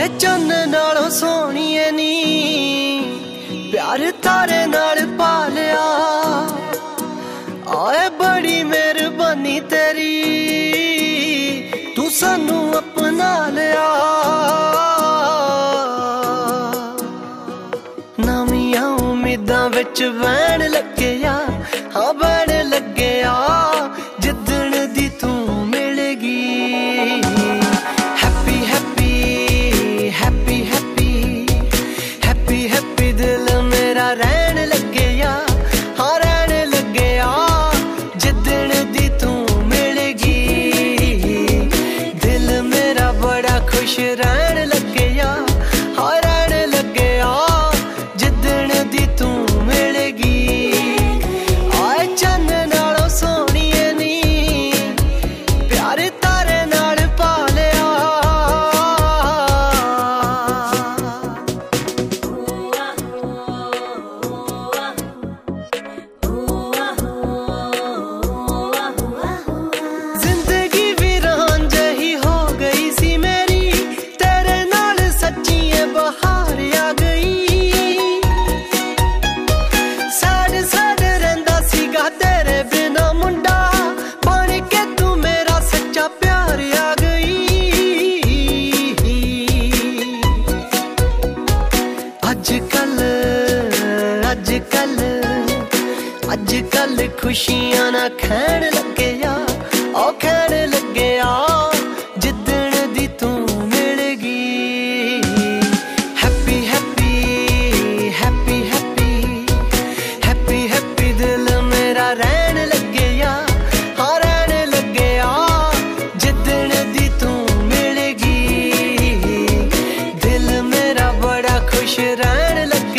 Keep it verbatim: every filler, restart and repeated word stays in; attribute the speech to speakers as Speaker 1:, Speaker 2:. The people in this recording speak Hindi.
Speaker 1: चन्न नालों सोहणीए नी प्यार तारे नाल पा लिया। आए बड़ी मेहरबानी तेरी तू सानू अपना लिया। नवीं उम्मीदां विच वैण लगे आ, हाँ वैण लगे आ जिद्दण दी तू मिलेगी। Happy happy happy happy happy happy दिल मेरा रहन लगे आ, हाँ रहन लगे आ जिद्दण दी तू मिलेगी। दिल मेरा बड़ा खुश रहन लगे आ, हाँ रहन लगे आ जिद्दण दी तू मिलेगी। आए चन्न नालों सोहणीए नी प्यार तारे नाल पा लिया। जिंदगी वीरान जही हो गई सी मेरी, तेरे नाल सच्चिए बहार आ गई। सैड सैड रहिंदा सीगा तेरे बिना मुंडा, बन के तू मेरा सच्चा प्यार आ गई। अज कल अज कल अज कल खुशियां ना खैण लगे आ, ओ खैण लगे आ जिद्दण दी तू मिलेगी। Happy happy happy happy happy happy दिल मेरा रहन लगे आ, हाँ रहन लगे आ जिद्दण दी तू मिलेगी। दिल मेरा बड़ा खुश रहन लगे